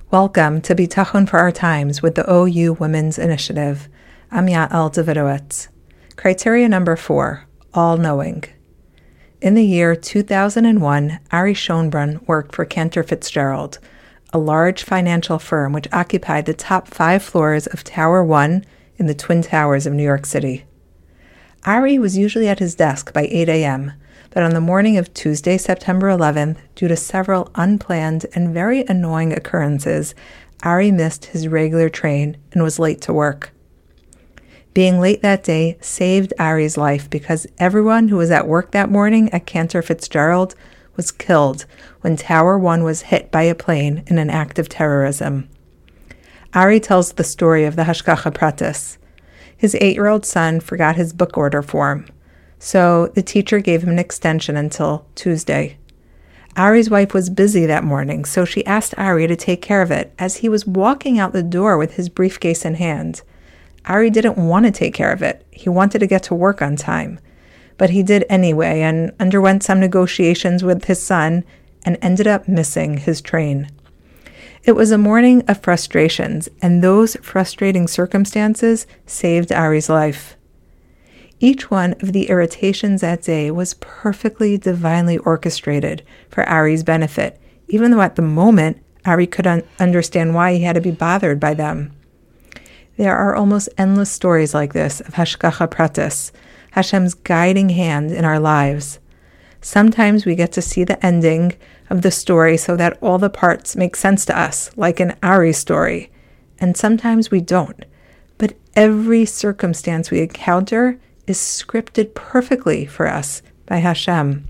Welcome to Bitachon for Our Times with the OU Women's Initiative. I'm Yael Davidowitz. Criteria number 4, all-knowing. In the year 2001, Ari Schonbrun worked for Cantor Fitzgerald, a large financial firm which occupied the top 5 floors of Tower 1 in the Twin Towers of New York City. Ari was usually at his desk by 8 a.m., but on the morning of Tuesday, September 11th, due to several unplanned and very annoying occurrences, Ari missed his regular train and was late to work. Being late that day saved Ari's life because everyone who was at work that morning at Cantor Fitzgerald was killed when Tower 1 was hit by a plane in an act of terrorism. Ari tells the story of the Hashgacha Pratis. His 8-year-old son forgot his book order form, so the teacher gave him an extension until Tuesday. Ari's wife was busy that morning, so she asked Ari to take care of it as he was walking out the door with his briefcase in hand. Ari didn't want to take care of it. He wanted to get to work on time. But he did anyway and underwent some negotiations with his son and ended up missing his train. It was a morning of frustrations, and those frustrating circumstances saved Ari's life. Each one of the irritations that day was perfectly divinely orchestrated for Ari's benefit, even though at the moment Ari could understand why he had to be bothered by them. There are almost endless stories like this of Hashgacha Pratis, Hashem's guiding hand in our lives. Sometimes we get to see the ending of the story so that all the parts make sense to us, like in Ari's story, and sometimes we don't. But every circumstance we encounter is scripted perfectly for us by Hashem.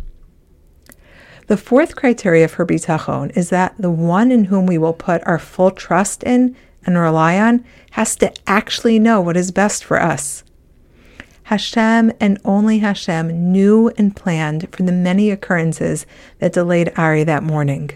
The 4th criteria for bitachon is that the one in whom we will put our full trust in and rely on has to actually know what is best for us. Hashem and only Hashem knew and planned for the many occurrences that delayed Ari that morning.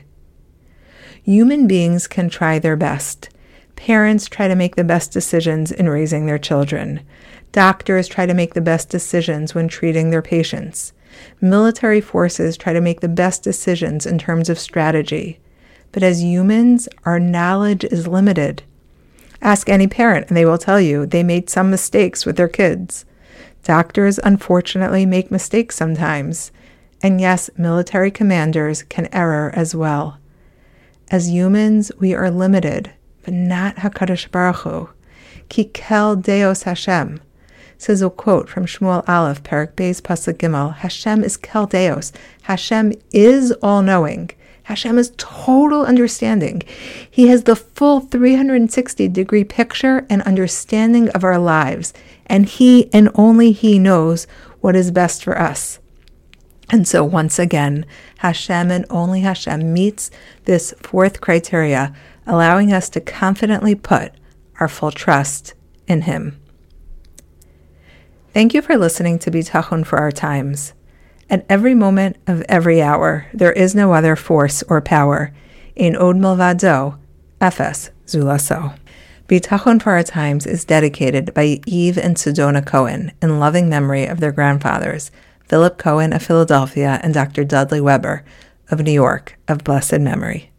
Human beings can try their best. Parents try to make the best decisions in raising their children. Doctors try to make the best decisions when treating their patients. Military forces try to make the best decisions in terms of strategy. But as humans, our knowledge is limited. Ask any parent and they will tell you they made some mistakes with their kids. Doctors, unfortunately, make mistakes sometimes. And yes, military commanders can err as well. As humans, we are limited, but not HaKadosh Baruch Hu. Ki kel Deos Hashem. Says a quote from Shmuel Aleph, Perek Beis, Pasuk Gimel. Hashem is kel Deos. Hashem is all-knowing. Hashem is total understanding. He has the full 360-degree picture and understanding of our lives, and He and only He knows what is best for us. And so once again, Hashem and only Hashem meets this 4th criteria, allowing us to confidently put our full trust in Him. Thank you for listening to Bitachon for Our Times. At every moment of every hour, there is no other force or power. Ein od milvado, efes zulaso. Bitachon for Our Times is dedicated by Eve and Sedona Cohen in loving memory of their grandfathers, Philip Cohen of Philadelphia and Dr. Dudley Weber of New York of blessed memory.